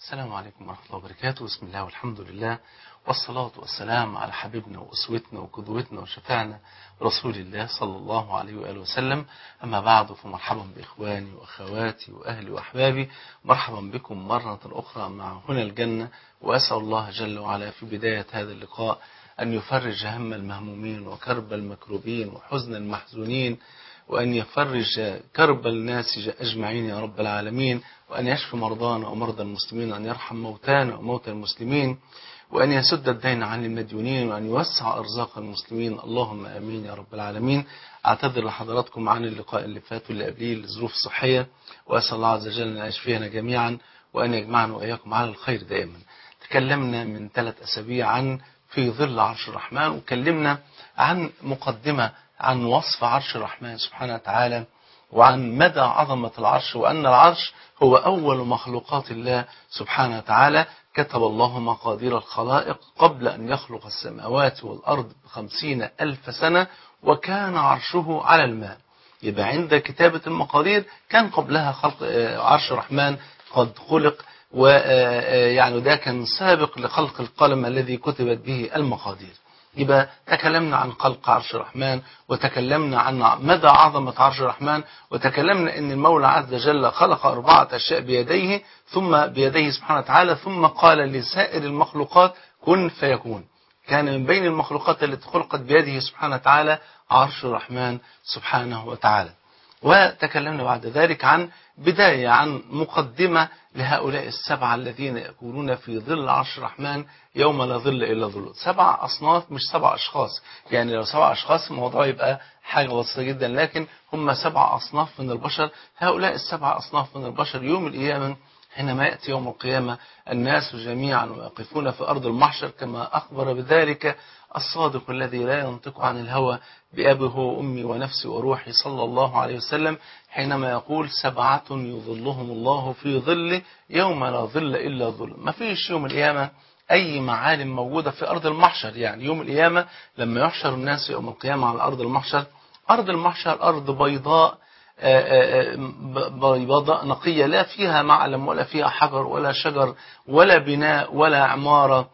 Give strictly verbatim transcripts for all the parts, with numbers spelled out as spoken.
السلام عليكم ورحمة الله وبركاته. بسم الله والحمد لله والصلاة والسلام على حبيبنا وأسوتنا وقدوتنا وشفعنا رسول الله صلى الله عليه وآله وسلم. أما بعد، فمرحبا بإخواني وأخواتي وأهلي وأحبابي، مرحبا بكم مرة أخرى مع هنا الجنة. وأسأل الله جل وعلا في بداية هذا اللقاء أن يفرج هم المهمومين وكرب المكروبين وحزن المحزونين، وأن يفرج كرب الناس أجمعين يا رب العالمين، وأن يشفي مرضانا ومرضى المسلمين، وأن يرحم موتانا وموتى المسلمين، وأن يسد الدين عن المديونين، وأن يوسع أرزاق المسلمين. اللهم آمين يا رب العالمين. أعتذر لحضراتكم عن اللقاء اللي فات واللي قبليه لظروف صحية، وأسأل الله عز وجل أن يشفينا جميعا وأن يجمعنا وإياكم على الخير دائما. تكلمنا من ثلاث أسابيع عن في ظل عرش الرحمن، وكلمنا عن مقدمة عن وصف عرش الرحمن سبحانه وتعالى، وعن مدى عظمة العرش، وأن العرش هو أول مخلوقات الله سبحانه وتعالى. كتب الله مقادير الخلائق قبل أن يخلق السماوات والأرض بخمسين ألف سنة، وكان عرشه على الماء. يبقى عند كتابة المقادير كان قبلها خلق عرش الرحمن قد خلق، ويعني ده كان سابق لخلق القلم الذي كتبت به المقادير. يبقى تكلمنا عن خلق عرش الرحمن، وتكلمنا عن مدى عظمة عرش الرحمن، وتكلمنا ان المولى عز وجل خلق أربعة أشياء بيديه، ثم بيديه سبحانه وتعالى، ثم قال لسائر المخلوقات كن فيكون. كان من بين المخلوقات التي خلقت بيده سبحانه وتعالى عرش الرحمن سبحانه وتعالى. وتكلمنا بعد ذلك عن بداية، عن مقدمة لهؤلاء السبعة الذين يكونون في ظل عرش الرحمن يوم لا ظل إلا ظله. سبع أصناف، مش سبع أشخاص. يعني لو سبع أشخاص الموضوع يبقى حاجة بسيطة جدا، لكن هم سبع أصناف من البشر. هؤلاء السبع أصناف من البشر يوم القيامة، حينما يأتي يوم القيامة الناس جميعا ويقفون في أرض المحشر، كما أخبر بذلك الصادق الذي لا ينطق عن الهوى بأبي هو أمي ونفسي وروحي صلى الله عليه وسلم، حينما يقول سبعة يظلهم الله في ظله يوم لا ظل إلا ظل. ما فيش يوم القيامة أي معالم موجودة في أرض المحشر. يعني يوم القيامة لما يحشر الناس يوم القيامة على أرض المحشر، أرض المحشر أرض بيضاء بيضاء نقية، لا فيها معلم ولا فيها حجر ولا شجر ولا بناء ولا عمارة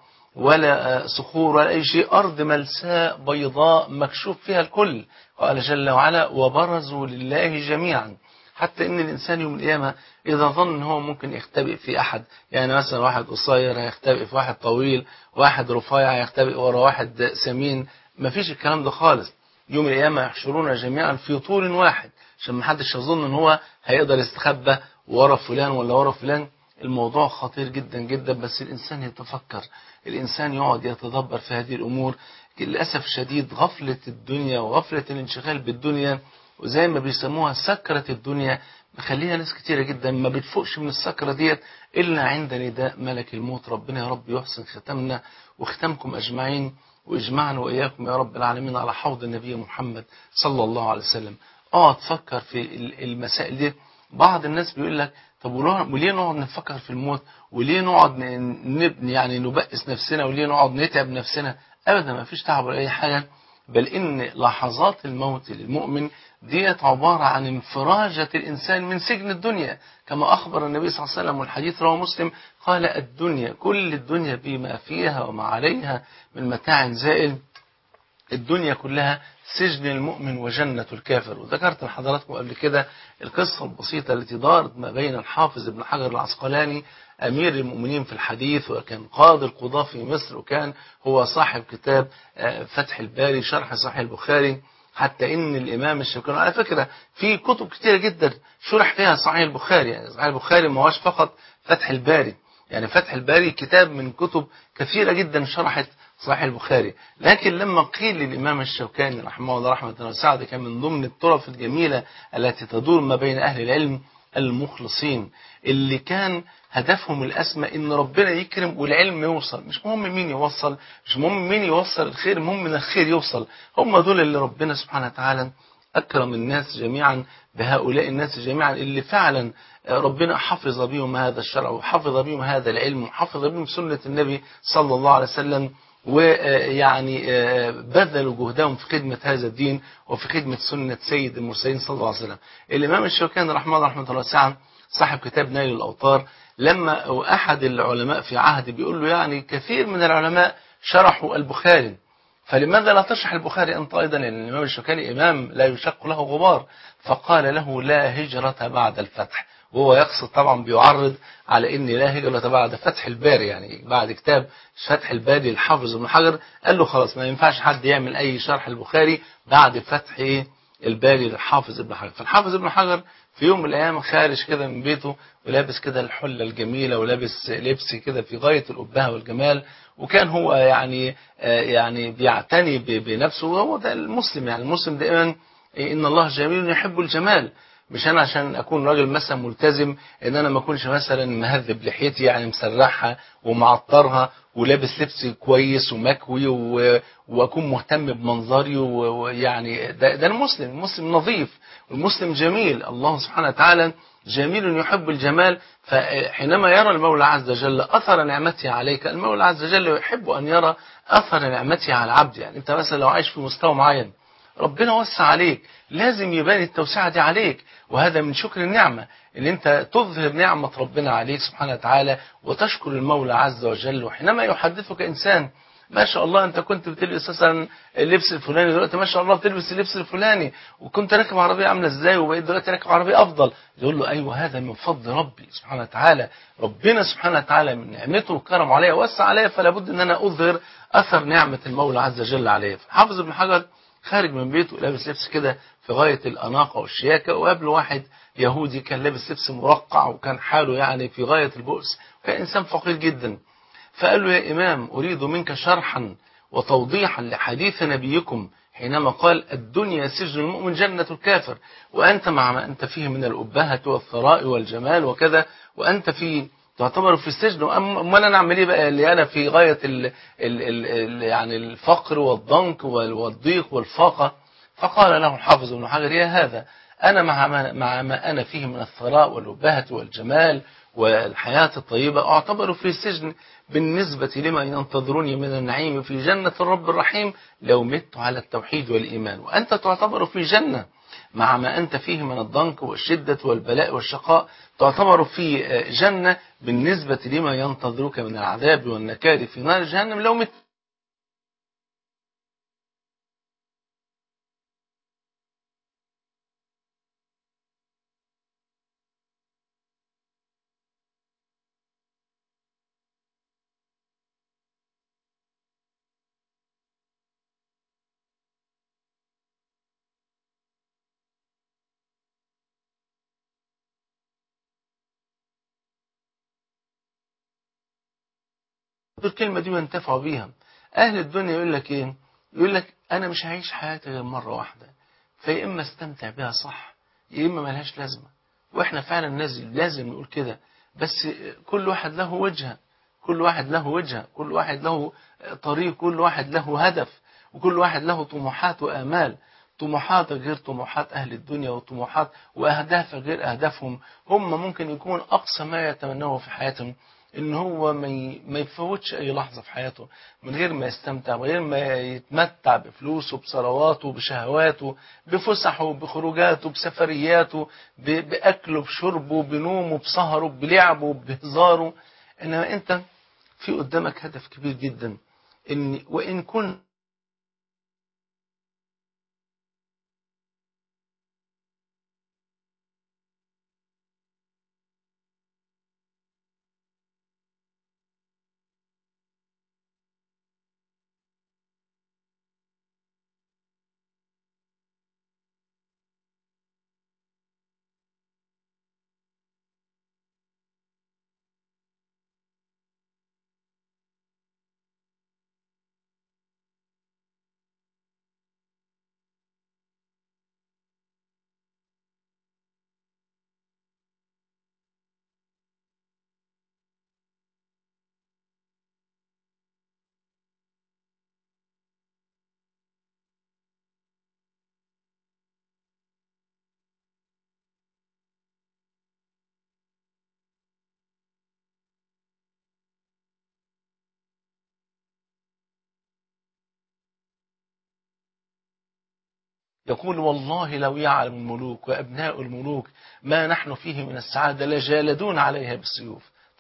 ولا صخور ولا أي شيء. أرض ملساء بيضاء مكشوف فيها الكل. قال جل وعلا وبرزوا لله جميعا. حتى إن الإنسان يوم القيامة إذا ظن أنه ممكن يختبئ في أحد، يعني مثلا واحد قصير هيختبئ في واحد طويل، واحد رفيع هيختبئ ورا واحد سمين، ما فيش الكلام ده خالص. يوم القيامة يحشرون جميعا في طور واحد، عشان ما حدش يظن ان هو هيقدر يستخبى ورا فلان ولا ورا فلان. الموضوع خطير جدا جدا، بس الإنسان يتفكر، الإنسان يقعد يتدبر في هذه الأمور. للأسف الشديد غفلة الدنيا وغفلة الانشغال بالدنيا، وزي ما بيسموها سكرة الدنيا، مخليها ناس كتيرة جدا ما بتفوقش من السكرة ديت إلا عند نداء ملك الموت. ربنا يا رب يحسن ختمنا وختمكم أجمعين، وإجمعنا وإياكم يا رب العالمين على حوض النبي محمد صلى الله عليه وسلم. اه تفكر في المسائل دي. بعض الناس بيقول لك طب وليه نقعد نفكر في الموت، وليه نقعد نبني يعني نبئس نفسنا، وليه نقعد نتعب نفسنا؟ أبدا، ما فيش تعب ولا أي حاجة، بل إن لحظات الموت للمؤمن ديت عبارة عن انفراجة الإنسان من سجن الدنيا، كما أخبر النبي صلى الله عليه وسلم، والحديث رواه مسلم، قال الدنيا كل الدنيا بما فيها وما عليها من متاع زائل، الدنيا كلها سجن المؤمن وجنة الكافر. وذكرت لحضراتكم قبل كده القصة البسيطة التي دارت ما بين الحافظ ابن حجر العسقلاني أمير المؤمنين في الحديث، وكان قاضي القضاة في مصر، وكان هو صاحب كتاب فتح الباري شرح صحيح البخاري. حتى إن الإمام الشوكاني، على فكرة في كتب كتيرة جدا شرح فيها صحيح البخاري، يعني صحيح البخاري ما هوش فقط فتح الباري، يعني فتح الباري كتاب من كتب كثيرة جدا شرحت صحيح البخاري. لكن لما قيل للإمام الشوكاني رحمه الله رحمة واسعة، كان من ضمن الطرف الجميلة التي تدور ما بين أهل العلم المخلصين اللي كان هدفهم الأسمى إن ربنا يكرم والعلم يوصل، مش مهم مين يوصل، مش مهم مين يوصل الخير، مهم من الخير يوصل. هم دول اللي ربنا سبحانه وتعالى أكرم الناس جميعا بهؤلاء الناس جميعا اللي فعلا ربنا حفظ بهم هذا الشرع، وحفظ بهم هذا العلم، وحفظ بهم سنة النبي صلى الله عليه وسلم، ويعني بذلوا جهدهم في خدمة هذا الدين وفي خدمة سنة سيد المرسلين صلى الله عليه وسلم. الإمام الشوكاني رحمه الله رحمة الله واسعة صاحب كتاب نيل الأوطار، لما أحد العلماء في عهد بيقول له يعني كثير من العلماء شرحوا البخاري، فلماذا لا تشرح البخاري أنت أيضا؟ لأن الإمام الشوكاني إمام لا يشق له غبار. فقال له لا هجرة بعد الفتح، وهو يقصد طبعا بيعرض على ان لا هجرة بعد فتح الباري، يعني بعد كتاب فتح الباري الحافظ ابن حجر قال له خلاص ما ينفعش حد يعمل اي شرح البخاري بعد فتح ايه الباري للحافظ ابن حجر. فالحافظ ابن حجر في يوم من الايام خارج كده من بيته ولابس كده الحله الجميله ولابس لبس كده في غايه الابهه والجمال، وكان هو يعني يعني بيعتني بنفسه، وهو ده المسلم. يعني المسلم دائما ان الله جميل يحب الجمال. مش انا عشان اكون راجل مثلا ملتزم ان انا ما اكونش مثلا مهذب لحيتي يعني مسرحها ومعطرها ولابس لبس كويس ومكوي و... واكون مهتم بمنظري ويعني ده, ده المسلم. المسلم نظيف والمسلم جميل. الله سبحانه وتعالى جميل يحب الجمال. فحينما يرى المولى عز وجل اثر نعمته عليك، المولى عز وجل يحب ان يرى اثر نعمته على العبد. يعني انت مثلا لو عايش في مستوى معين ربنا وسع عليك، لازم يبان التوسعة دي عليك، وهذا من شكر النعمة ان انت تظهر نعمة ربنا عليك سبحانه وتعالى وتشكر المولى عز وجل. وحينما يحدثك انسان ما شاء الله انت كنت بتلبس مثلا اللبس الفلاني، دلوقتي ما شاء الله بتلبس اللبس الفلاني، وكنت راكب عربيه عامله ازاي وبقيت دلوقتي راكب عربيه افضل، يقول له ايوه هذا من فضل ربي سبحانه وتعالى. ربنا سبحانه وتعالى من نعمته وكرم عليا ووسع عليا، فلا بد ان انا اظهر اثر نعمه المولى عز وجل عليا. حافظ ابن حجر خارج من بيته لابس لبس كده في غايه الاناقه والشياكه، وقابله واحد يهودي كان لابس لبس مرقع وكان حاله يعني في غايه البؤس، وكان انسان فقير جدا. فقال له يا إمام أريد منك شرحا وتوضيحا لحديث نبيكم حينما قال الدنيا سجن المؤمن جنة الكافر، وأنت مع ما أنت فيه من الأبهة والثراء والجمال وكذا، وأنت في تعتبر في السجن. أمال أنا أعمل إيه بقى اللي أنا في غاية ال ال ال ال يعني الفقر والضنك والضيق والفاقة؟ فقال له الحافظ ابن حجر يا هذا أنا مع ما, مع ما أنا فيه من الثراء والأبهة والجمال والحياة الطيبة أعتبر في السجن بالنسبة لما ينتظرني من النعيم في جنة الرب الرحيم لو مت على التوحيد والإيمان. وأنت تعتبر في جنة مع ما أنت فيه من الضنك والشدة والبلاء والشقاء، تعتبر في جنة بالنسبة لما ينتظرك من العذاب والنكال في نار جهنم لو مت. الكلمة دي وينتفعوا بيها. أهل الدنيا يقول لك إيه؟ يقول لك أنا مش هعيش حياتي غير مرة واحدة، فيا إما استمتع بها صح يا إما ملهاش لازمة. وإحنا فعلا لازم لازم نقول كده، بس كل واحد له وجهة، كل واحد له وجهة، كل واحد له طريق، كل واحد له هدف، وكل واحد له طموحات وآمال. طموحاتك غير طموحات أهل الدنيا، وطموحات وأهدافك غير أهدافهم. هم ممكن يكون أقصى ما يتمنوه في حياتهم ان هو ما يفوتش اي لحظة في حياته من غير ما يستمتع، من غير ما يتمتع بفلوسه بثرواته بشهواته بفسحه بخروجاته بسفرياته باكله بشربه بنومه بسهره بلعبه بهزاره. انما انت في قدامك هدف كبير جدا، ان وان كنت يقول والله لو يعلم الملوك وأبناء الملوك ما نحن فيه من السعادة لجالدون عليها بالسيوف.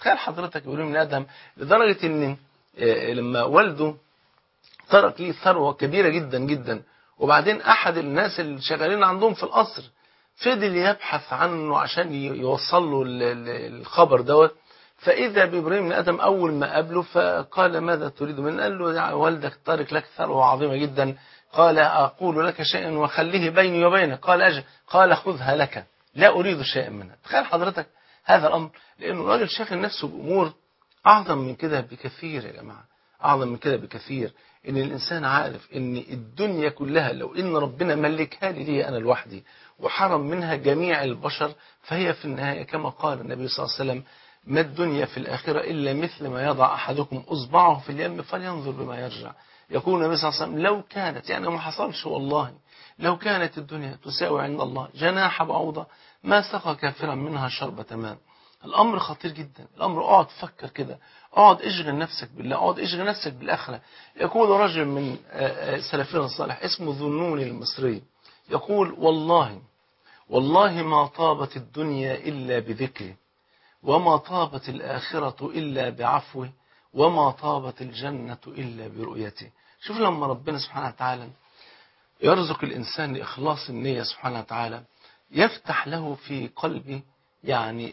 تخيل حضرتك إبراهيم بن آدم لدرجة إن لما والده ترك ليه ثروة كبيرة جدا جدا، وبعدين أحد الناس اللي شغالين عندهم في القصر فضل يبحث عنه عشان يوصل له الخبر دوت، فإذا بإبراهيم بن آدم أول ما قابله فقال ماذا تريد منه؟ قال له يا والدك تارك لك ثروة عظيمة جدا. قال أقول لك شيئا وخليه بيني وبينك. قال أجل. قال خذها لك لا أريد شيئا منها. تخيل حضرتك هذا الأمر، لأنه الراجل شاغل نفسه بأمور أعظم من كده بكثير يا جماعة، أعظم من كده بكثير. إن الإنسان عارف إن الدنيا كلها لو إن ربنا ملكها لي لي أنا لوحدي وحرم منها جميع البشر، فهي في النهاية كما قال النبي صلى الله عليه وسلم ما الدنيا في الآخرة إلا مثل ما يضع أحدكم أصبعه في اليم فلينظر بما يرجع. يقول النبي صلى الله عليه وسلم لو كانت، يعني ما حصلش والله، لو كانت الدنيا تساوي عند الله جناح بعوضة ما سقى كافرا منها شربة ماء. الأمر خطير جدا. الأمر اقعد فكر كده، اقعد اشغل نفسك بالله، اقعد اشغل نفسك بالآخرة. يقول رجل من سلفنا الصالح اسمه ذنون المصري يقول والله والله ما طابت الدنيا إلا بذكري، وما طابت الآخرة إلا بعفوه، وما طابت الجنة إلا برؤيته. شوف لما ربنا سبحانه وتعالى يرزق الإنسان لإخلاص النية سبحانه وتعالى يفتح له في قلبه يعني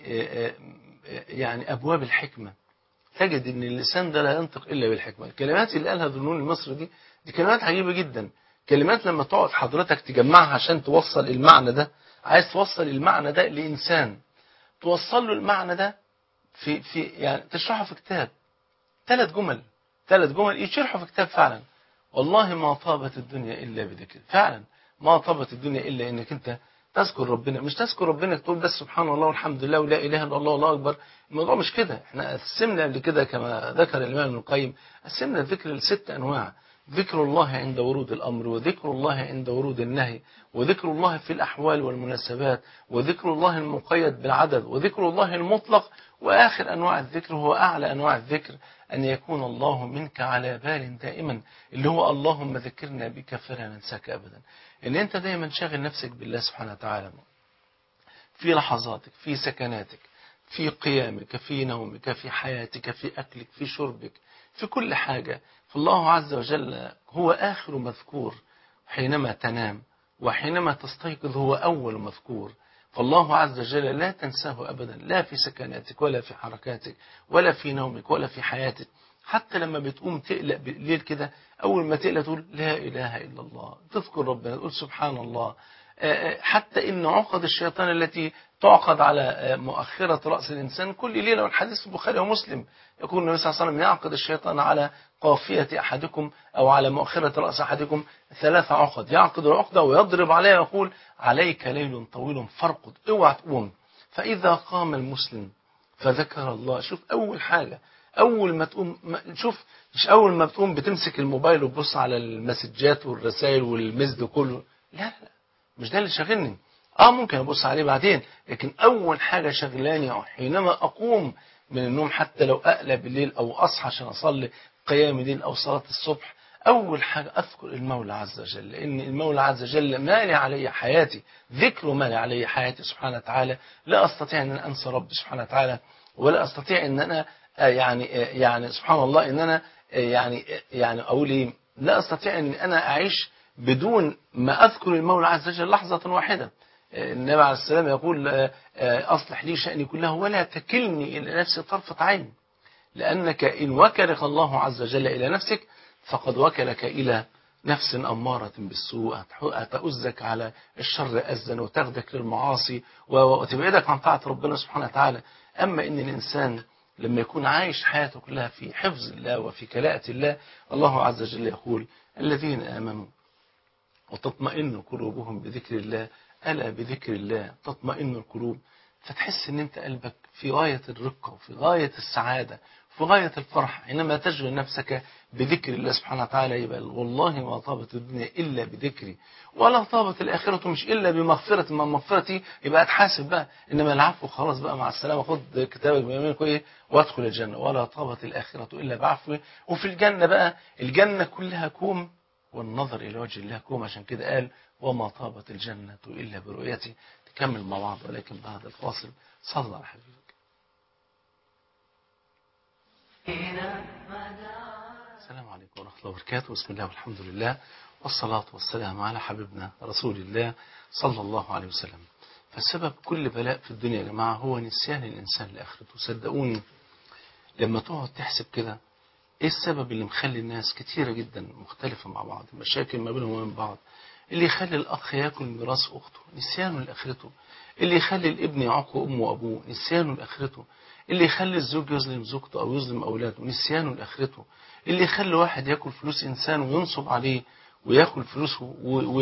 يعني أبواب الحكمة. تجد أن اللسان ده لا ينطق إلا بالحكمة. الكلمات اللي قالها ذنون المصري دي دي كلمات عجيبة جدا. كلمات لما تقعد حضرتك تجمعها عشان توصل المعنى ده، عايز توصل المعنى ده لإنسان، توصل له المعنى ده في في يعني تشرحه في كتاب، ثلاث جمل ثلاث جمل يشرحوا في كتاب فعلا. والله ما طابت الدنيا إلا بذكر. فعلا ما طابت الدنيا إلا إنك أنت تذكر ربنا. مش تذكر ربنا تقول بس سبحان الله والحمد لله ولا إله إلا الله والله أكبر. الموضوع مش كده. احنا قسمنا قبل كده كما ذكر الإمام ابن القيم، قسمنا الذكر لست أنواع: ذكر الله عند ورود الأمر، وذكر الله عند ورود النهي، وذكر الله في الأحوال والمناسبات، وذكر الله المقيد بالعدد، وذكر الله المطلق. وآخر أنواع الذكر هو أعلى أنواع الذكر أن يكون الله منك على بال دائما، اللي هو اللهم ذكرنا بك فلا ننساك أبدا. إن أنت دائما شاغل نفسك بالله سبحانه وتعالى في لحظاتك، في سكناتك، في قيامك، في نومك، في حياتك، في أكلك، في شربك، في كل حاجة. فالله عز وجل هو آخر مذكور حينما تنام، وحينما تستيقظ هو أول مذكور. فالله عز وجل لا تنساه أبدا، لا في سكناتك ولا في حركاتك ولا في نومك ولا في حياتك. حتى لما بتقوم تقلق بالليل كده، أول ما تقلق تقول لا إله إلا الله، تذكر ربنا، تقول سبحان الله. حتى إن عقد الشيطان التي تعقد على مؤخرة رأس الإنسان كل ليلة، والحديث في البخاري ومسلم يقول النبي صلى الله عليه وسلم يعقد الشيطان على قافية أحدكم أو على مؤخرة رأس أحدكم ثلاث عقد، يعقد العقدة ويضرب عليها ويقول عليك ليل طويل فارقد، اوعى تقوم. فإذا قام المسلم فذكر الله. شوف أول حاجة أول ما تقوم، شوف مش أول ما بتقوم بتمسك الموبايل وتبص على المسجات والرسائل والمسج كله، لا لا مش ده اللي شاغلني. اه ممكن ابص عليه بعدين، لكن اول حاجة شغلاني حينما اقوم من النوم، حتى لو اقلب بالليل او اصحى عشان اصلي قيام الليل او صلاة الصبح، اول حاجة اذكر المولى عز وجل، لان المولى عز وجل مالي علي حياتي، ذكره مالي علي حياتي سبحانه وتعالى. لا استطيع ان انا انسى ربي سبحانه وتعالى، ولا استطيع ان انا يعني يعني سبحان الله ان انا يعني يعني اقول ايه، لا استطيع ان انا اعيش بدون ما أذكر المولى عز وجل لحظة واحدة. النبي عليه السلام يقول أصلح لي شأني كله ولا تكلني إلى نفسي طرفة عين، لأنك إن وكلك الله عز وجل إلى نفسك فقد وكلك إلى نفس أمارة بالسوء، تؤزك على الشر أزا وتغدك للمعاصي وتبعدك عن طاعة ربنا سبحانه وتعالى. أما إن الإنسان لما يكون عايش حياته كلها في حفظ الله وفي كلاءة الله، الله عز وجل يقول الذين آمنوا وتطمئن قلوبهم بذكر الله، ألا بذكر الله تطمئن القلوب. فتحس ان انت قلبك في غاية الرقة وفي غاية السعادة في غاية الفرح حينما تشغل نفسك بذكر الله سبحانه وتعالى. يبقى والله ما طابت الدنيا إلا بذكري، ولا طابت الآخرة مش إلا بمغفرة، ما مغفرتي يبقى اتحاسب بقى، إنما العفو خلاص بقى مع السلامة، خد كتابك بيمينك إيه وادخل الجنة. ولا طابت الآخرة إلا بعفوه. وفي الجنة بقى الجنة كلها كوم، والنظر إلى وجه الله كوم. عشان كده قال وما طابت الجنة إلا برؤيته. تكمل مع بعض ولكن بعد الفاصل. صلى على حبيبك. السلام عليكم ورحمة الله وبركاته. بسم الله والحمد لله والصلاة والسلام على حبيبنا رسول الله صلى الله عليه وسلم. فالسبب كل بلاء في الدنيا يا جماعة هو نسيان الإنسان لآخرته. صدقوني لما تقعد تحسب كده ايه السبب اللي مخلي الناس كتيرة جدا مختلفة مع بعض، مشاكل ما بينهم وبين بعض، اللي يخلي الأخ ياكل ميراث أخته نسيانه لآخرته، اللي يخلي الابن يعق أمه وأبوه نسيانه لآخرته، اللي يخلي الزوج يظلم زوجته أو يظلم أولاده نسيانه لآخرته، اللي يخلي واحد ياكل فلوس إنسان وينصب عليه وياكل فلوسه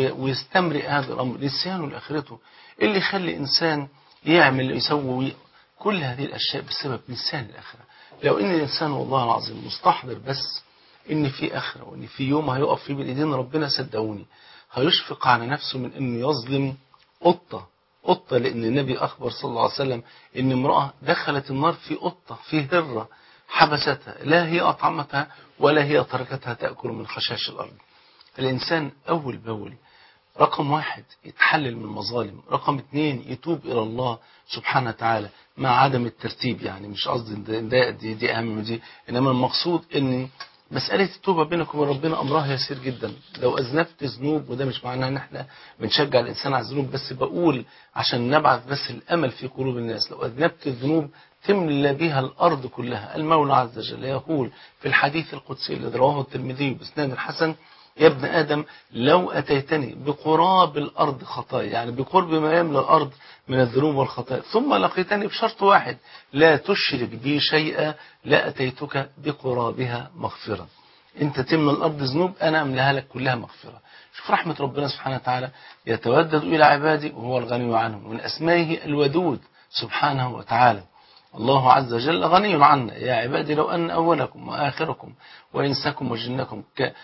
ويستمرئ هذا الأمر نسيانه لآخرته، اللي يخلي إنسان يعمل يسوي كل هذه الأشياء بسبب نسيان الآخرة. لو إن الإنسان والله العظيم مستحضر بس إن في آخرة وإن في يوم هيقف فيه بالإيدين ربنا، صدقوني هيشفق على نفسه من إنه يظلم قطة قطة لأن النبي أخبر صلى الله عليه وسلم إن امرأة دخلت النار في قطة في هرة حبستها، لا هي أطعمتها ولا هي تركتها تأكل من خشاش الأرض. الإنسان أول بأول رقم واحد يتحلل من المظالم، رقم اثنين يتوب إلى الله سبحانه وتعالى مع عدم الترتيب. يعني مش قصدي ده دي, دي أهم من دي، إنما المقصود إن مسألة التوبة بينك وبين ربنا أمرها يسير جدا. لو أذنبت ذنوب، وده مش معناه إن إحنا بنشجع الإنسان على الذنوب، بس بقول عشان نبعث بس الأمل في قلوب الناس. لو أذنبت الذنوب تملى بها الأرض كلها. المولى عز وجل يقول في الحديث القدسي الذي رواه الترمذي بإسناد حسن: يا ابن آدم لو أتيتني بقراب الأرض خطايا، يعني بقرب ما يملى الأرض من الذنوب والخطايا، ثم لقيتني بشرط واحد لا تشرك بي شيئا لا أتيتك بقرابها مغفرة. أنت تملى الأرض ذنوب أنا أملاها لك كلها مغفرة. شوف رحمة ربنا سبحانه وتعالى، يتودد إلى عبادي وهو الغني عنهم. من أسمائه الودود سبحانه وتعالى. الله عز وجل غني عنا: يا عبادي لو أن أولكم وآخركم وإنسكم وجنكم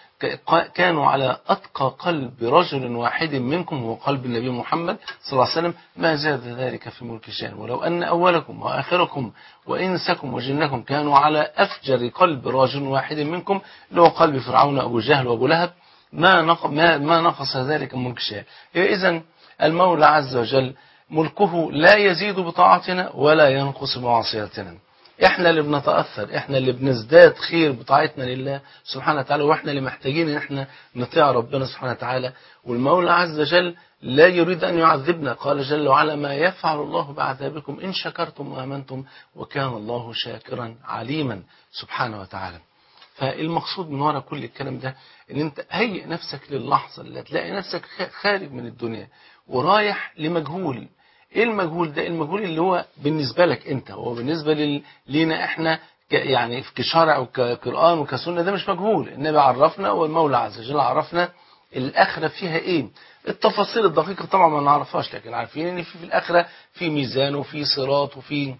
كانوا على أتقى قلب رجل واحد منكم هو قلب النبي محمد صلى الله عليه وسلم ما زاد ذلك في ملك شيئا. ولو أن أولكم وآخركم وإنسكم وجنكم كانوا على أفجر قلب رجل واحد منكم اللي هو قلب فرعون أبو جهل وأبو لهب ما ما نقص ذلك من ملك شيئا. إذن المولى عز وجل ملكه لا يزيد بطاعتنا ولا ينقص بمعصيتنا. احنا اللي بنتأثر، احنا اللي بنزداد خير بطاعتنا لله سبحانه وتعالى، واحنا اللي محتاجين ان احنا نطيع ربنا سبحانه وتعالى. والمولى عز وجل لا يريد ان يعذبنا، قال جل وعلا: ما يفعل الله بعذابكم ان شكرتم وامنتم وكان الله شاكرا عليما سبحانه وتعالى. فالمقصود من وراء كل الكلام ده ان انت هيئ نفسك للحظة اللي تلاقي نفسك خارج من الدنيا ورايح لمجهول. ايه المجهول ده؟ المجهول اللي هو بالنسبة لك انت، هو بالنسبة لل... لينا احنا ك... يعني كشرع وكقرآن وكسنة ده مش مجهول. النبي عرفنا والمولى عز وجل عرفنا الآخرة فيها ايه. التفاصيل الدقيقة طبعا ما نعرفهاش، لكن عارفين ان في, في الآخرة في ميزان وفي صراط وفي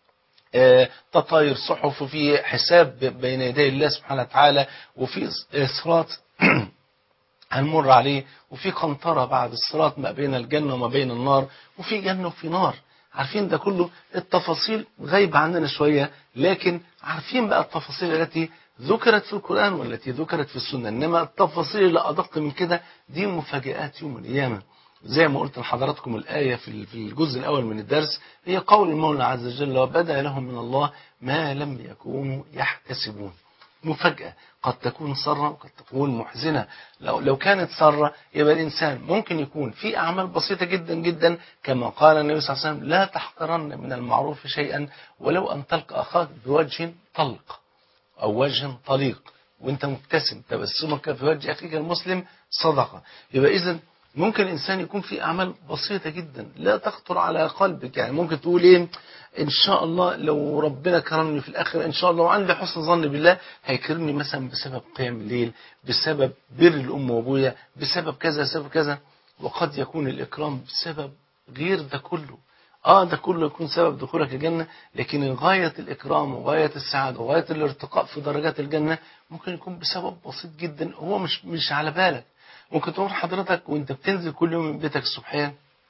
آه تطاير صحف وفي حساب بين يدي الله سبحانه وتعالى وفي صراط هنمر عليه وفي قنطرة بعد الصراط ما بين الجنة وما بين النار وفي جنة وفي نار. عارفين ده كله. التفاصيل غايبة عننا شوية، لكن عارفين بقى التفاصيل التي ذكرت في القرآن والتي ذكرت في السنة. إنما التفاصيل اللي أدق من كده دي مفاجآت يوم القيامة. زي ما قلت لحضراتكم الآية في الجزء الأول من الدرس هي قول المولى عز وجل: وبدأ لهم من الله ما لم يكونوا يحتسبون. مفاجأة قد تكون سرة وقد تكون محزنة. لو لو كانت سرة يبقى الإنسان ممكن يكون في أعمال بسيطة جدا جدا، كما قال النبي صلى الله عليه وسلم: لا تحقرن من المعروف شيئا ولو أن تلقى أخاك بوجه طلق أو وجه طليق وأنت مبتسم، تبسمك في وجه أخيك المسلم صدقة. يبقى إذن ممكن الإنسان يكون في أعمال بسيطة جدا لا تخطر على قلبك. يعني ممكن تقول إيه؟ إن شاء الله لو ربنا كرمني في الآخر إن شاء الله وعندي حسن ظن بالله هيكرمني مثلا بسبب قيام الليل، بسبب بر الأم وأبويا، بسبب كذا بسبب كذا. وقد يكون الإكرام بسبب غير ده كله. آه ده كله يكون سبب دخولك الجنة، لكن غاية الإكرام وغاية السعادة وغاية الارتقاء في درجات الجنة ممكن يكون بسبب بسيط جدا هو مش مش على بالك. ممكن تقول حضرتك وانت بتنزل كل يوم من بيتك الصبحين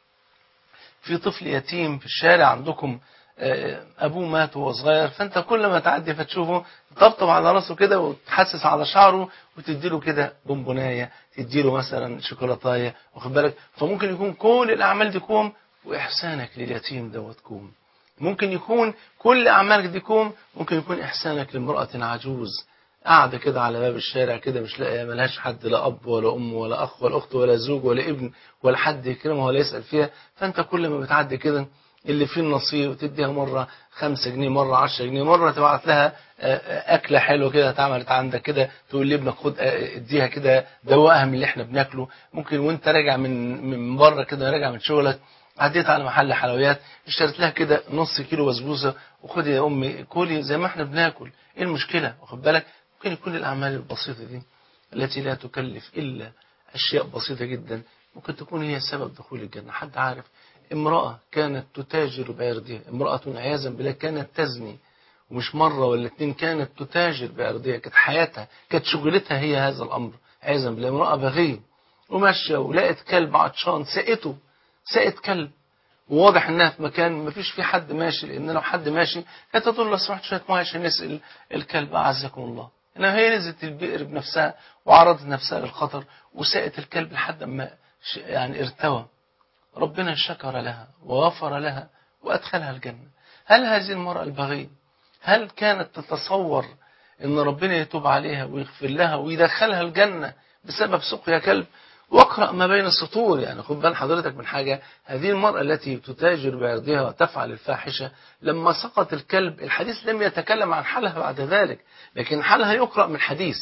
في طفل يتيم في الشارع عندكم أبوه مات وهو صغير، فأنت كل ما تعدي فتشوفه تطبطب على راسه كده وتحسس على شعره وتديله كده بونبوناية، تديله مثلا شوكولاتاية، واخد بالك. فممكن يكون كل الأعمال دي كوم وإحسانك لليتيم دوت كوم. ممكن يكون كل أعمالك دي كوم، ممكن يكون إحسانك لامرأة عجوز قاعدة كده على باب الشارع كده مش لاقية، ملهاش حد، لا أب ولا أم ولا أخ ولا أخت ولا زوج ولا ابن ولا حد يكرمها ولا يسأل فيها. فأنت كل ما بتعدي كده اللي فيه النصيب تديها مرة خمسة جنيه، مرة عشرة جنيه، مرة تبعت لها أكلة حلوة كده اتعملت عندك كده، تقول لابنك خد اديها كده دوقها من اللي احنا بناكله. ممكن وانت راجع من من بره كده، راجع من شغلك، عديت على محل حلويات اشتريت لها كده نص كيلو بسبوسه وخدي يا امي كلي زي ما احنا بناكل، ايه المشكله؟ واخد بالك؟ ممكن يكون الاعمال البسيطه دي التي لا تكلف الا اشياء بسيطه جدا ممكن تكون هي سبب دخول الجنه. حد عارف؟ امراه كانت تتاجر بعرضها، امراه عياذا بالله كانت تزني، ومش مره ولا اتنين، كانت تتاجر بعرضها، كانت حياتها كانت شغلتها هي هذا الامر عياذا بالله. امراه بغيه وماشيه ولقت كلب عطشان سقته، سقت كلب، وواضح انها في مكان ما فيش فيه حد ماشي، لان لو حد ماشي كانت تقول له سمحت شويه ميه عشان نسقي الكلب اعزكم الله. انما هي نزلت البئر بنفسها وعرضت نفسها للخطر وسقت الكلب لحد ما يعني ارتوى. ربنا شكر لها وغفر لها وادخلها الجنه. هل هذه المراه البغيه هل كانت تتصور ان ربنا يتوب عليها ويغفر لها ويدخلها الجنه بسبب سقيا كلب؟ واقرأ ما بين السطور، يعني خد بال حضرتك من حاجة. هذه المرأة التي تتاجر بعرضها وتفعل الفاحشة لما سقط الكلب، الحديث لم يتكلم عن حالها بعد ذلك، لكن حالها يقرأ من حديث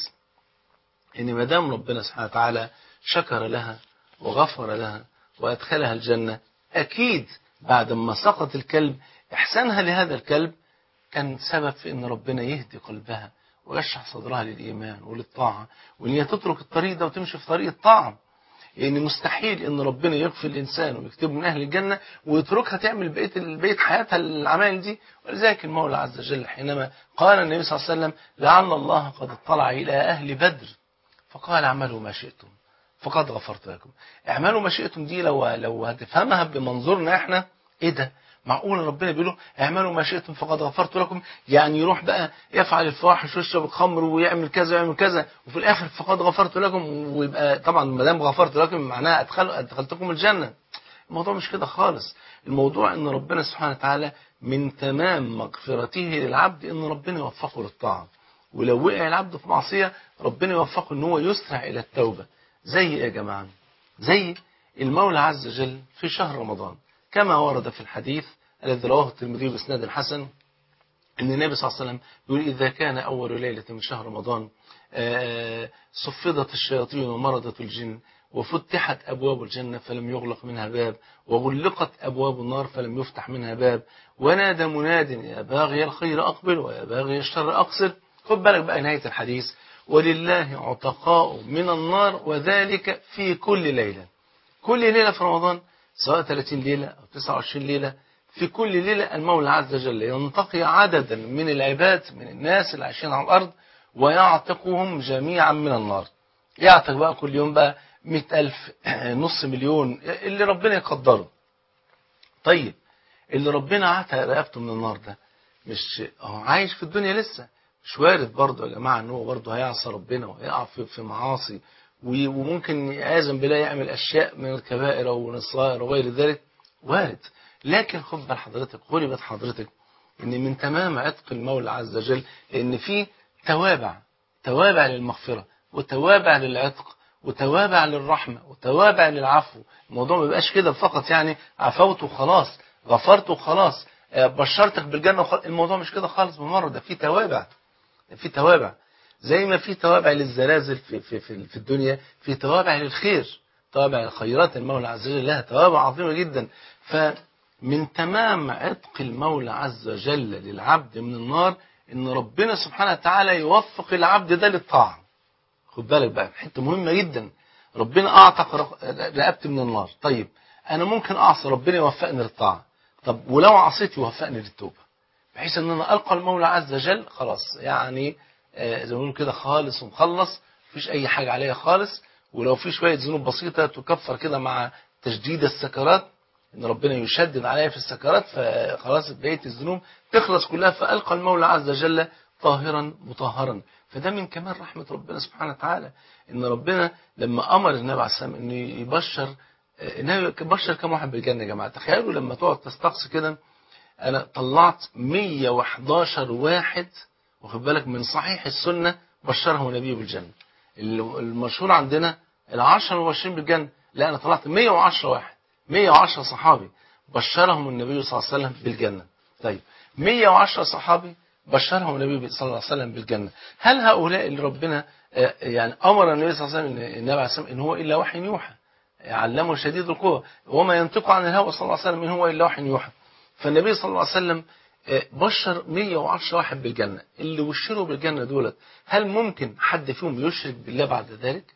إن ما دام ربنا سبحانه وتعالى شكر لها وغفر لها وأدخلها الجنة، أكيد بعد ما سقط الكلب إحسانها لهذا الكلب كان سبب في إن ربنا يهدي قلبها ويشرح صدرها للإيمان وللطاعة، وإن هي تترك الطريق ده وتمشي في طريق الطاعة. يعني مستحيل ان ربنا يغفر الانسان ويكتبه من اهل الجنه ويتركها تعمل بقيه بقيه حياتها العمال دي. ولذلك المولى عز وجل حينما قال النبي صلى الله عليه وسلم لعل الله قد اطلع الى اهل بدر فقال اعملوا ما شئتم فقد غفرت لكم. اعملوا ما شئتم دي لو لو هتفهمها بمنظورنا احنا، ايه ده؟ معقول ربنا بيقول له اعملوا ما شئتم فقد غفرت لكم؟ يعني يروح بقى يفعل الفواحش ويشرب الخمر ويعمل كذا ويعمل كذا وفي الاخر فقد غفرت لكم، ويبقى طبعا ما دام غفرت لكم معناها ادخل ادخلتكم الجنه. الموضوع مش كده خالص. الموضوع ان ربنا سبحانه وتعالى من تمام مغفرته للعبد ان ربنا يوفقه للطاعه، ولو وقع العبد في معصيه ربنا يوفقه ان هو يسرع الى التوبه. زي ايه يا جماعه؟ زي المولى عز وجل في شهر رمضان كما ورد في الحديث الذي رواه الترمذي بإسناد حسن أن النبي صلى الله عليه وسلم يقول إذا كان أول ليلة من شهر رمضان صفدت الشياطين ومرضت الجن وفتحت أبواب الجنة فلم يغلق منها باب وغلقت أبواب النار فلم يفتح منها باب ونادى مناد يا باغي الخير أقبل ويا باغي الشر أقصر. خد بالك بقى نهاية الحديث ولله عتقاء من النار وذلك في كل ليلة. كل ليلة في رمضان سواء ثلاثين ليلة أو تسعة وعشرين ليلة، في كل ليلة المولى عز وجل ينتقي عددا من العباد من الناس اللي عايشين على الأرض ويعتقهم جميعا من النار. يعتق بقى كل يوم بقى مئة ألف نص مليون اللي ربنا يقدره. طيب اللي ربنا عتق رقبته من النار ده مش هو عايش في الدنيا لسه؟ مش وارد برضه يا جماعة ان هو برضه هيعصى ربنا ويقع في, في معاصي وممكن يعاذن بالله يعمل اشياء من الكبائر او من الصغائر وغير ذلك؟ وارد. لكن خد بال حضرتك خلي بال حضرتك ان من تمام عتق المولى عز وجل ان في توابع، توابع للمغفرة وتوابع للعتق وتوابع للرحمة وتوابع للعفو. الموضوع ما بيبقاش كده فقط يعني عفوت وخلاص غفرت وخلاص بشرتك بالجنة وخلاص. الموضوع مش كده خالص بمرة، ده في توابع، ده في توابع. زي ما في توابع للزلازل في, في, في, في الدنيا في توابع للخير، توابع الخيرات المولى عز وجل لها توابع عظيمة جدا. فمن تمام عتق المولى عز وجل للعبد من النار ان ربنا سبحانه وتعالى يوفق العبد ده للطاعة. خد بالك بقى حته مهمة جدا، ربنا اعتق رقبتي من النار. طيب انا ممكن اعصي ربنا يوفقني للطاعة، طب ولو عصيت يوفقني للتوبة بحيث ان انا القى المولى عز وجل خلاص يعني آه زي ما بنقول كده خالص ومخلص مفيش اي حاجة عليا خالص. ولو في شوية ذنوب بسيطة تكفر كده مع تشديد السكرات ان ربنا يشدد عليا في السكرات فخلاص بقية الذنوب تخلص كلها فالقى المولى عز وجل طاهرا مطهرا. فده من كمال رحمة ربنا سبحانه وتعالى ان ربنا لما امر النبي عليه السلام انه يبشر النبي بشر كم واحد بالجنة يا جماعة. تخيلوا لما تقعد تستقصي كده أنا طلعت مية وحداشر واحد واخد بالك من صحيح السنة بشرهم النبي بالجنة. المشهور عندنا العشرة المبشرين بالجنة، لا أنا طلعت مية وعشرة واحد، مية وعشرة صحابي بشرهم النبي صلى الله عليه وسلم بالجنة. طيب مية وعشرة صحابي بشرهم النبي صلى الله عليه وسلم بالجنة، هل هؤلاء اللي ربنا يعني أمر النبي صلى الله عليه وسلم النبي عليه السلام إن هو إلا وحي يوحى، علمه شديد القوة وما ينطق عن الهوى صلى الله عليه وسلم إن هو إلا وحي يوحى، فالنبي صلى الله عليه وسلم بشر مية وعشرة واحد بالجنة، اللي بشروا بالجنة دولت هل ممكن حد فيهم يشرك بالله بعد ذلك؟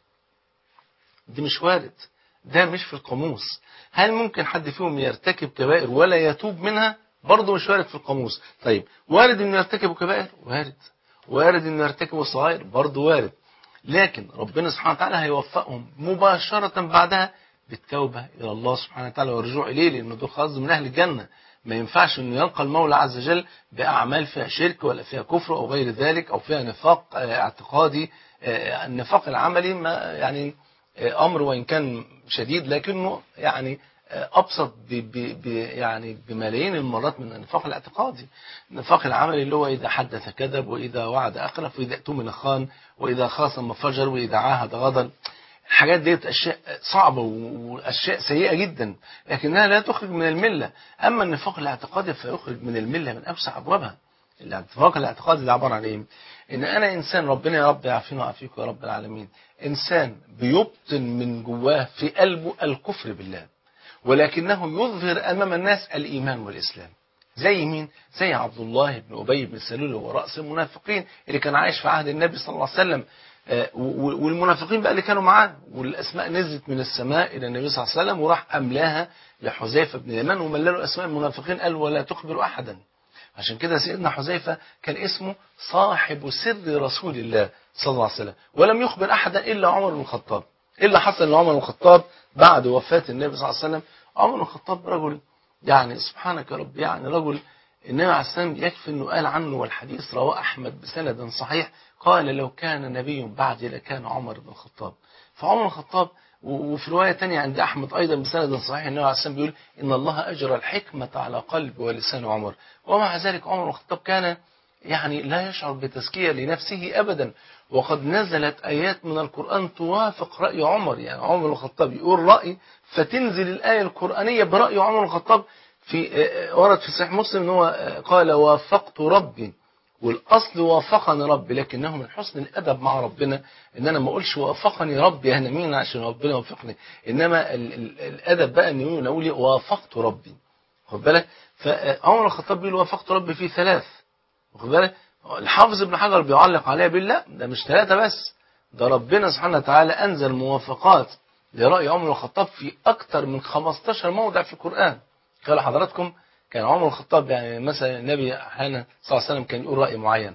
دي مش وارد، ده مش في القاموس. هل ممكن حد فيهم يرتكب كبائر ولا يتوب منها؟ برضه مش وارد في القاموس. طيب وارد انه يرتكب كبائر؟ وارد. وارد انه يرتكب صغائر؟ برضه وارد. لكن ربنا سبحانه وتعالى هيوفقهم مباشرة بعدها بالتوبة إلى الله سبحانه وتعالى والرجوع إليه، لأنه دول خلاص من أهل الجنة. ما ينفعش أنه يلقى المولى عز وجل بأعمال فيها شرك ولا فيها كفر أو غير ذلك أو فيها نفاق اعتقادي. النفاق العملي ما يعني أمر وإن كان شديد لكنه يعني أبسط ب ب يعني بملايين المرات من النفاق الاعتقادي. النفاق العملي اللي هو إذا حدث كذب وإذا وعد أخلف وإذا اؤتمن خان وإذا خاصم فجر وإذا عاهد غدر. الحاجات ديت أشياء صعبة وأشياء سيئة جدا لكنها لا تخرج من الملة. أما النفاق الاعتقادي فيخرج من الملة من أوسع أبوابها. النفاق الاعتقادي ده عبارة عن إيه؟ إن أنا إنسان، ربنا يا رب يعافينا ويعافيك يا رب العالمين، إنسان بيبطن من جواه في قلبه الكفر بالله ولكنه يظهر أمام الناس الإيمان والإسلام. زي مين؟ زي عبد الله بن أبي بن سلول ورأس المنافقين اللي كان عايش في عهد النبي صلى الله عليه وسلم، والمنافقين بقى اللي كانوا معاه، والأسماء نزلت من السماء إلى النبي صلى الله عليه وسلم وراح أملاها لحذيفة بن اليمان وملله أسماء المنافقين قال ولا تخبر أحدا. عشان كده سيدنا حذيفة كان اسمه صاحب سر رسول الله صلى الله عليه وسلم ولم يخبر أحدا إلا عمر بن الخطاب. إيه اللي حصل لعمر بن الخطاب بعد وفاة النبي صلى الله عليه وسلم؟ عمر بن الخطاب رجل يعني سبحانك يا رب، يعني رجل النبي عليه السلام يكفي أنه قال عنه والحديث رواه أحمد بسند صحيح قال لو كان نبي بعدي لكان عمر بن الخطاب. فعمر بن الخطاب وفي رواية تانية عند أحمد أيضا بسند صحيح النبي عليه السلام بيقول إن الله أجرى الحكمة على قلب ولسان عمر. ومع ذلك عمر بن الخطاب كان يعني لا يشعر بتزكية لنفسه أبدا، وقد نزلت آيات من القرآن توافق رأي عمر. يعني عمر بن الخطاب يقول رأي فتنزل الآية القرآنية برأي عمر بن الخطاب. في ورد في صحيح مسلم إن هو قال وافقت ربي، والأصل وافقني ربي، لكنه من حسن الأدب مع ربنا إن أنا ما أقولش وافقني ربي أنا مين عشان ربنا وافقني، إنما ال ال الأدب بقى إن أقول وافقت ربي. خد بالك؟ فعمر الخطاب بيقول وافقت ربي في ثلاث. خد بالك؟ الحافظ ابن حجر بيعلق عليها بالله ده مش ثلاثة بس، ده ربنا سبحانه وتعالى أنزل موافقات لرأي عمر الخطاب في أكثر من خمستاشر موضع في القرآن. قال حضراتكم كان عمر الخطاب يعني مثلا النبي أحيانا صلى الله عليه وسلم كان يقول رأي معين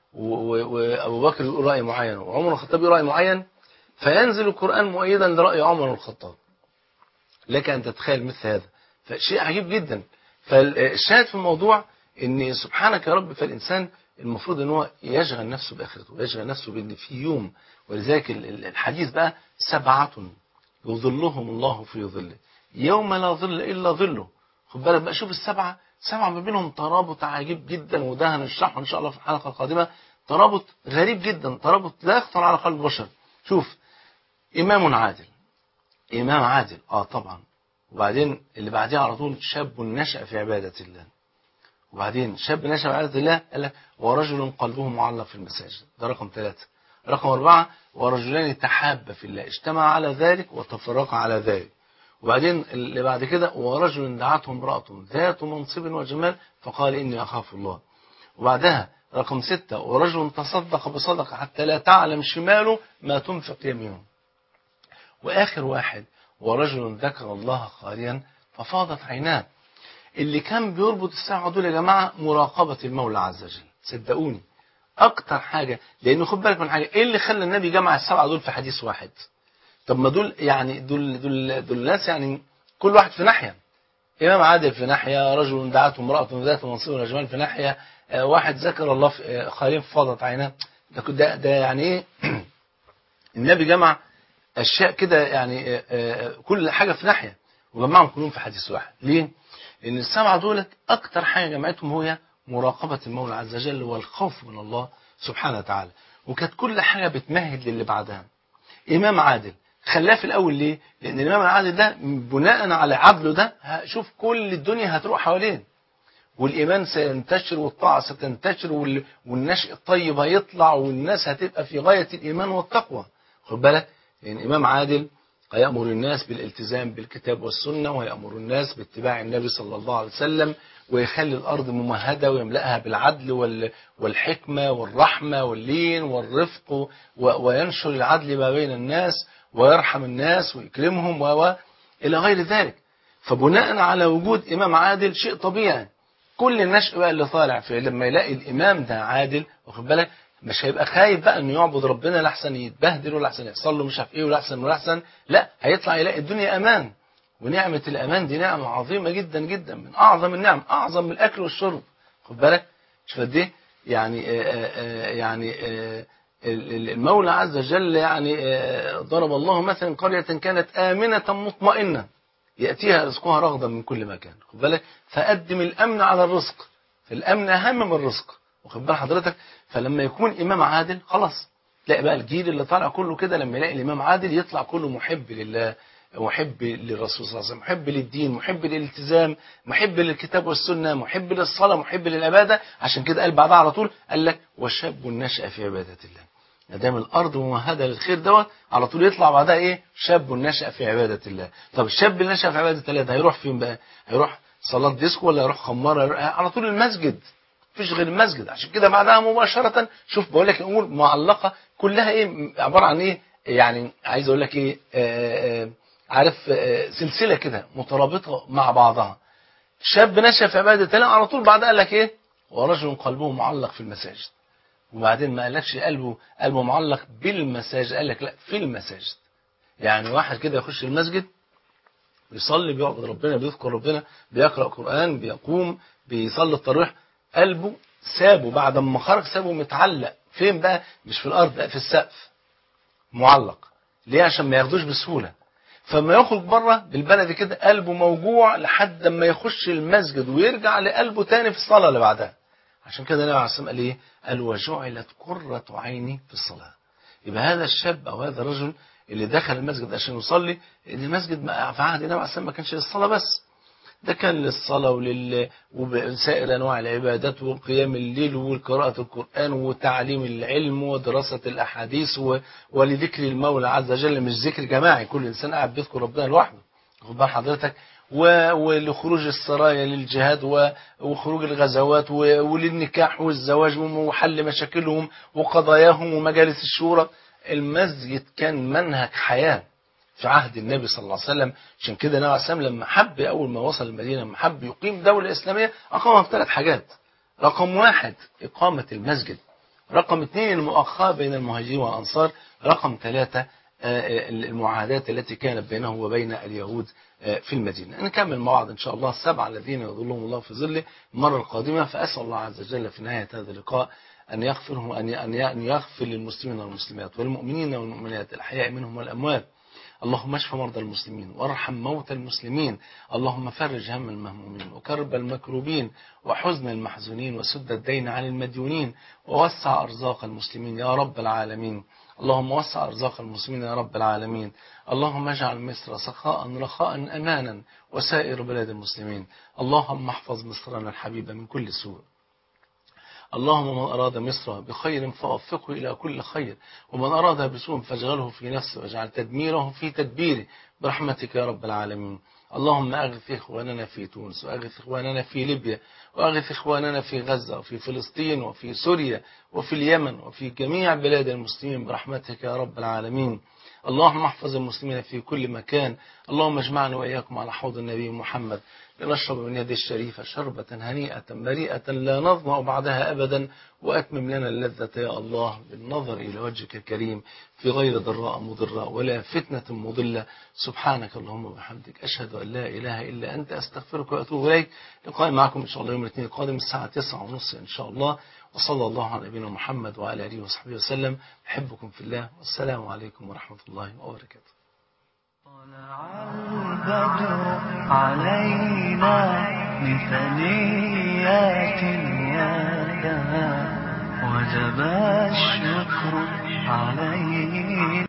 وأبو بكر يقول رأي معين وعمر الخطاب يقول رأي معين فينزل القرآن مؤيدا لرأي عمر الخطاب. لك أن تتخيل مثل هذا، فشيء عجيب جدا. فالشاهد في الموضوع ان سبحانك يا رب، فالإنسان المفروض ان هو يشغل نفسه بآخرته ويشغل نفسه بان في يوم. ولذلك الحديث بقى سبعة يظلهم الله في ظله يوم لا ظل إلا ظله. خد بالك بقى، شوف السبعة، سبعة ما بينهم ترابط عجيب جدا، وده هنشرحه إن شاء الله في الحلقة القادمة. ترابط غريب جدا، ترابط لا يخطر على قلب البشر. شوف، إمام عادل، إمام عادل آه طبعا، وبعدين اللي بعديه على طول شاب نشأ في عبادة الله، وبعدين شاب نشأ في عبادة الله قال لك ورجل قلبه معلق في المساجد، ده رقم ثلاثة. رقم أربعة ورجلان تحابا في الله اجتمع على ذلك وتفرقا على ذلك. وبعدين اللي بعد كده ورجل دعته امرأة ذات منصب وجمال فقال إني أخاف الله. وبعدها رقم ستة ورجل تصدق بصدقة حتى لا تعلم شماله ما تنفق يمينه. وآخر واحد ورجل ذكر الله خاليا ففاضت عيناه. اللي كان بيربط الساعة دول يا جماعة مراقبة المولى عز وجل. صدقوني أكتر حاجة، لأنه خد بالك من حاجة، إيه اللي خلى النبي جمع السبعة دول في حديث واحد؟ طب ما دول يعني دول دول دول ناس يعني كل واحد في ناحية. إمام عادل في ناحية، رجل دعته امرأة ذات منصب وجمال في ناحية، آه واحد ذكر الله في خالين فاضت عيناه. ده, ده, ده يعني إيه؟ النبي جمع أشياء كده يعني آه آه كل حاجة في ناحية وجمعهم كلهم في حديث واحد. ليه؟ لأن السبعة دول أكتر حاجة جمعتهم هي مراقبة المولى عز وجل والخوف من الله سبحانه وتعالى، وكانت كل حاجة بتمهد للي بعدها. إمام عادل خلاه في الأول ليه؟ لأن الإمام العادل ده بناء على عدله ده شوف كل الدنيا هتروح حوالين، والإيمان سينتشر والطاعة ستنتشر والنشء الطيب هيطلع والناس هتبقى في غاية الإيمان والتقوى. خد بالك، لأن إمام عادل هيأمر الناس بالالتزام بالكتاب والسنة، ويأمر الناس باتباع النبي صلى الله عليه وسلم، ويخلي الأرض ممهدة ويملأها بالعدل والحكمة والرحمة واللين والرفق، وينشر العدل ما بين الناس ويرحم الناس ويكرمهم و إلى غير ذلك. فبناء على وجود إمام عادل شيء طبيعي كل النشء بقى اللي طالع في لما يلاقي الإمام ده عادل، واخد بالك، مش هيبقى خايف بقى انه يعبد ربنا لحسن يتبهدل ولا احسن يحصل له مش عارف ايه ولا احسن ولا احسن، لا هيطلع يلاقي الدنيا امان. ونعمة الأمان دي نعمة عظيمة جدا جدا، من أعظم النعم، أعظم من الأكل والشرب. خد بالك شوف قد إيه يعني آآ آآ يعني آآ المولى عز وجل يعني ضرب الله مثلا قرية كانت آمنة مطمئنة يأتيها رزقها رغدا من كل مكان. خد بالك، فقدم الأمن على الرزق، الأمن أهم من الرزق. واخد بال حضرتك، فلما يكون إمام عادل خلاص تلاقي بقى الجيل اللي طالع كله كده لما يلاقي الإمام عادل يطلع كله محب لله، محب للرسول صلى الله عليه وسلم، محب للدين، محب للالتزام، محب للكتاب والسنة، محب للصلاة، محب للعبادة. عشان كده قال بعدها على طول قال لك وشاب نشأ في عبادة الله. ما دام الأرض ممهدة للخير دوت على طول يطلع بعدها إيه؟ شاب نشأ في عبادة الله. طب الشاب اللي نشأ في عبادة الله ده هيروح فين بقى؟ هيروح صلاة ديسكو ولا هيروح خمارة؟ هيروح على طول المسجد، مفيش غير المسجد. عشان كده بعدها مباشرة شوف بقول لك الأمور معلقة كلها إيه؟ عبارة عن إيه؟ يعني عايز أقول لك إيه؟ آآ آآ عارف سلسلة كده مترابطة مع بعضها. شاب نشأ في عبادة الله على طول بعدها قال لك إيه؟ ورجل قلبه معلق في المساجد. وبعدين ما قالكش قلبه قلبه معلق بالمساجد، قال لك لا في المساجد. يعني واحد كده يخش المسجد بيصلي بيعبد ربنا بيذكر ربنا بيقرأ قرآن بيقوم بيصلي التراويح، قلبه سابه بعد ما خرج سابه متعلق فين بقى؟ مش في الأرض، لا في السقف معلق. ليه؟ عشان ما ياخدوش بسهولة. فما يخرج بره بالبلد كده قلبه موجوع لحد ما يخش المسجد ويرجع لقلبه تاني في الصلاة اللي بعدها. عشان كده النبي عليه الصلاة والسلام قال ايه؟ قال وجعلت قرة عيني في الصلاة. يبقى هذا الشاب او هذا الرجل اللي دخل المسجد عشان يصلي، ان المسجد في عهد النبي عليه الصلاة والسلام ما كانش للصلاة بس، ده كان للصلاة ولل وسائر انواع العبادات وقيام الليل وقراءة القرآن وتعليم العلم ودراسة الاحاديث و... ولذكر المولى عز وجل، مش ذكر جماعي كل انسان قاعد بيذكر ربنا لوحده. خد بال حضرتك، و... ولخروج السرايا للجهاد و... وخروج الغزوات و... وللنكاح والزواج وحل مشاكلهم وقضاياهم ومجالس الشورى. المسجد كان منهج حياة في عهد النبي صلى الله عليه وسلم. عشان كده النبي عليه الصلاة والسلام لما حب أول ما وصل المدينة لما حب يقيم دولة إسلامية أقامها بثلاث حاجات. رقم واحد إقامة المسجد، رقم اثنين المؤاخاة بين المهاجرين والأنصار، رقم ثلاثة المعاهدات التي كانت بينه وبين اليهود في المدينة. نكمل مع بعض إن شاء الله السبعة الذين يظلهم الله في ظله المرة القادمة. فأسأل الله عز وجل في نهاية هذا اللقاء أن يغفرهم أن يغفر للمسلمين والمسلمات والمؤمنين والمؤمنات الأحياء منهم والأموات. اللهم اشف مرضى المسلمين وارحم موتى المسلمين. اللهم فرج هم المهمومين وكرب المكروبين وحزن المحزونين وسد الدين عن المديونين ووسع أرزاق المسلمين يا رب العالمين. اللهم وسع أرزاق المسلمين يا رب العالمين. اللهم اجعل مصر سخاء رخاء أمانا وسائر بلاد المسلمين. اللهم احفظ مصرنا الحبيبة من كل سوء. اللهم من أراد مصر بخير فوفقه إلى كل خير، ومن أرادها بسوء فاجعله في نفسه واجعل تدميره في تدبيره برحمتك يا رب العالمين. اللهم أغث إخواننا في تونس وأغث إخواننا في ليبيا وأغث إخواننا في غزة وفي فلسطين وفي سوريا وفي اليمن وفي جميع بلاد المسلمين برحمتك يا رب العالمين. اللهم احفظ المسلمين في كل مكان. اللهم اجمعنا وإياكم على حوض النبي محمد لنشرب من يده الشريفة شربة هنيئة مريئة لا نظمأ بعدها أبدا، وأتمم لنا اللذة يا الله بالنظر إلى وجهك الكريم في غير ضراء مضرة ولا فتنة مضلة. سبحانك اللهم وبحمدك أشهد أن لا إله إلا أنت أستغفرك وأتوب إليك. لقاء معكم إن شاء الله يوم الاثنين القادم الساعة تسعة ونصف إن شاء الله. وصلى الله على نبينا محمد وعلى آله وصحبه وسلم. أحبكم في الله والسلام عليكم ورحمة الله وبركاته. طلع البدر علينا بثنيات يدها وجب الشكر عليه.